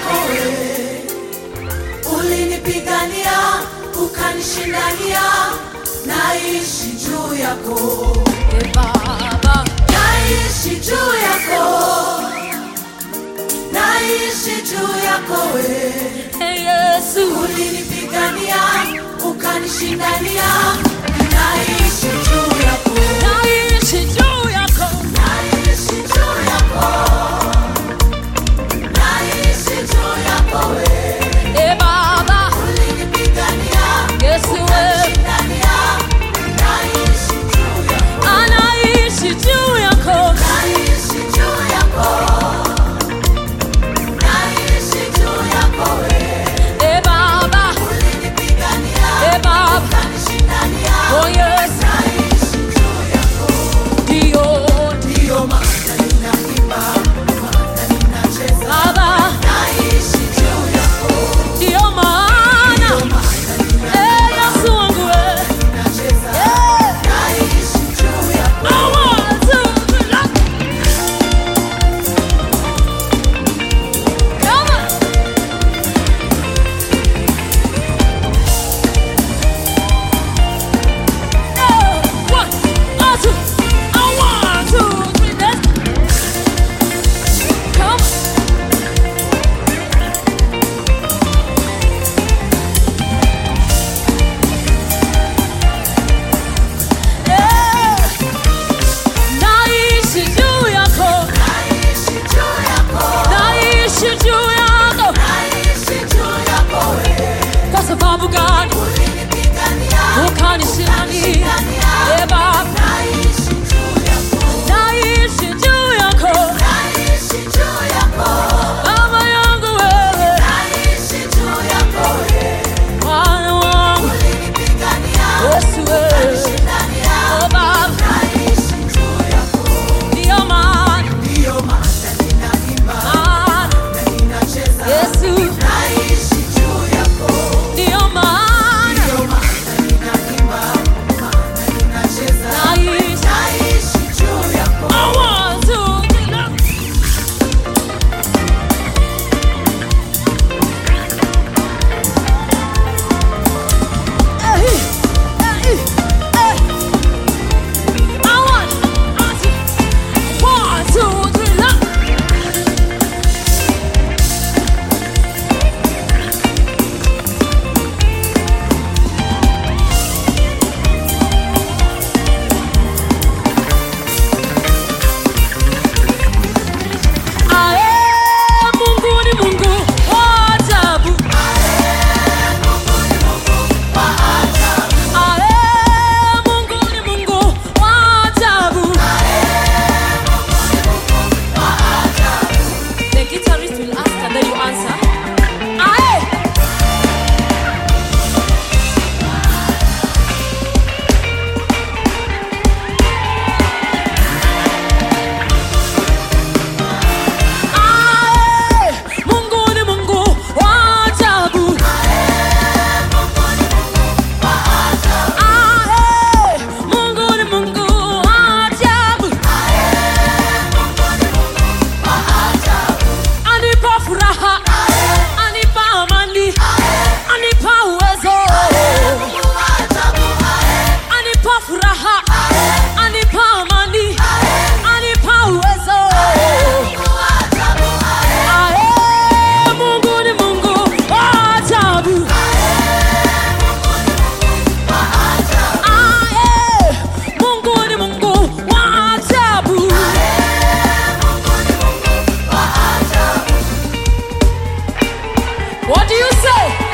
yako wewe, ulinipigania ukanishindania, naishi juu yako Baba, naishi juu yako, naishi juu yako wewe Yesu, ulinipigania ukanishindania, naishi juu yako, naishi juu yako, naishi juu yako, naishi juu yako wewe Baba, ulinipigania Yesu ukanishindania, naishi juu yako, anaishi juu yako, naishi juu yako, naishi juu yako wewe Baba, ulinipigania Baba, ukanishindania, oh yes, naishi juu yako, ndio maana ninaimba, maana ninacheza Baba, naishi juu yako, ndio maana Yesu wangu wewe ninacheza, naishi juu yako, I want to love. Come on. One, two, I want to three, let's come on. Naishi juu yako, naishi juu yako, naishi juu yako, naishi juu yako wewe, kwa sababu gani? Ulinipigania ukanishindania, Baba, naishi juu yako, naishi juu yako, naishi juu yako, Baba yangu wewe, naishi juu yako wewe, Bwana wangu, ulinipigania Yesu wewe, ukanishindania, oh Baba, naishi juu yako, ndio maana ninaimba, na ninacheza Yesu, naishi juu yako, ndio maana ninaimba, maana ninacheza naishi juu yako, I want to love. I want to 1, 2, 3, love. Mungu ni Mungu wa ajabu. Mungu ni Mungu wa ajabu. The guitarist will ask and then you answer. Mungu ni Mungu wa ajabu. Mungu ni Mungu wa ajabu. Anipa furaha, anipa amani, anipa uwezo. Anipa furaha, anipa amani, anipa uwezo. Mungu ni Mungu wa ajabu. Mungu ni Mungu wa ajabu. What do you say?